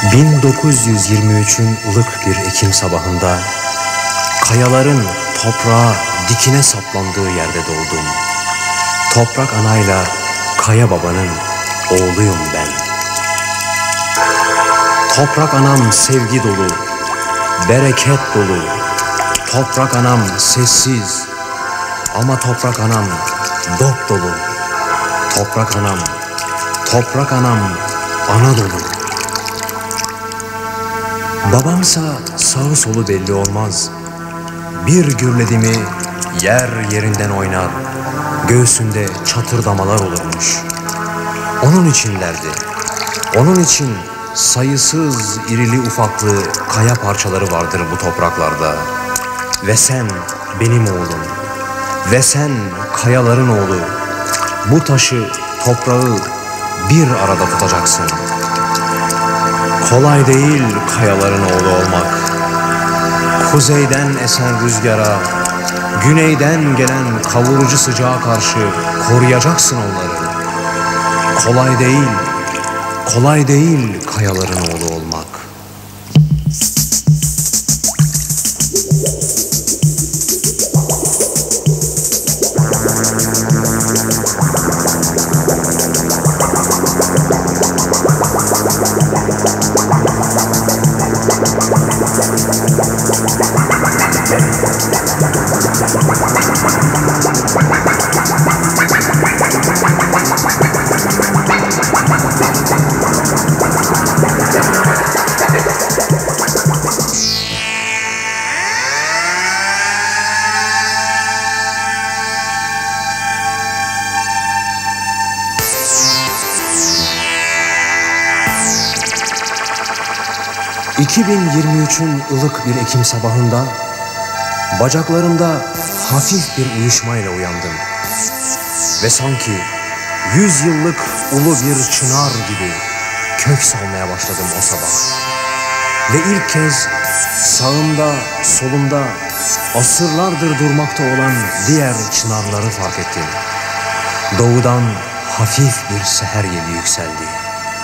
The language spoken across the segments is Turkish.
1923'ün ılık bir Ekim sabahında kayaların toprağa dikine saplandığı yerde doğdum. Toprak anayla kaya babanın oğluyum ben. Toprak anam sevgi dolu, bereket dolu. Toprak anam sessiz ama toprak anam dop dolu. Toprak anam ana dolu. Babamsa sağı solu belli olmaz. Bir gürledi mi yer yerinden oynar. Göğsünde çatırdamalar olurmuş. Onun için derdi. Onun için sayısız irili ufaklı kaya parçaları vardır bu topraklarda. Ve sen benim oğlum. Ve sen kayaların oğlu. Bu taşı, toprağı bir arada tutacaksın. Kolay değil kayaların oğlu olmak. Kuzeyden esen rüzgara, güneyden gelen kavurucu sıcağa karşı koruyacaksın onları. Kolay değil kayaların oğlu olmak. ...2023'ün ılık bir Ekim sabahında... ...bacaklarımda hafif bir uyuşmayla uyandım. Ve sanki 100 yıllık ulu bir çınar gibi... ...kök salmaya başladım o sabah. Ve ilk kez sağımda, solumda... ...asırlardır durmakta olan diğer çınarları fark ettim. Doğudan hafif bir seher yeli yükseldi.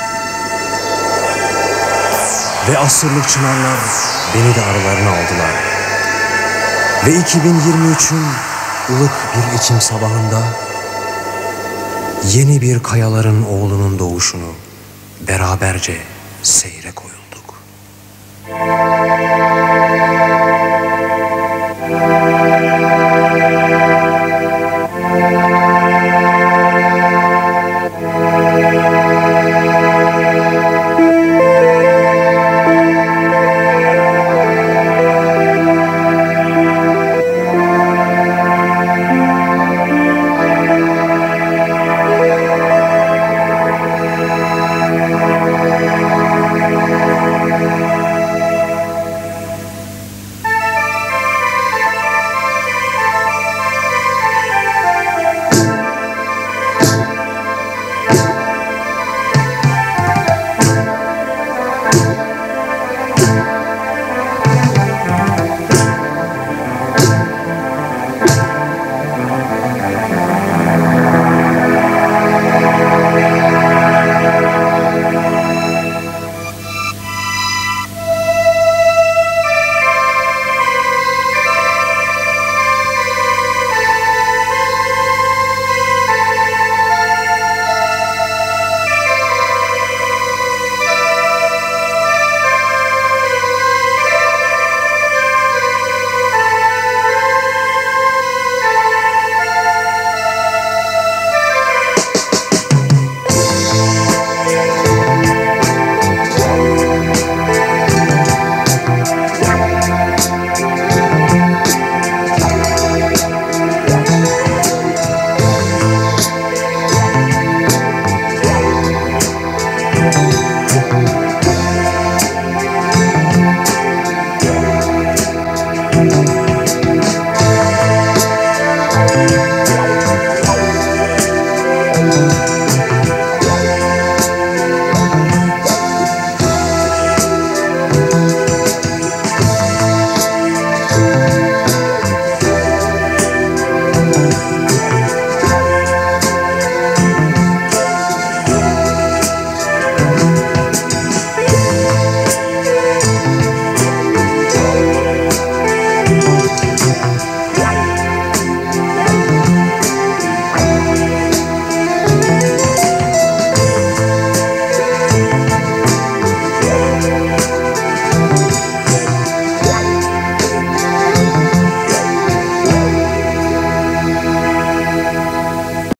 Ve asırlık çınarlar beni de aralarına aldılar. Ve 2023'ün ılık bir Ekim sabahında yeni bir kayaların oğlunun doğuşunu beraberce seyre koyduk.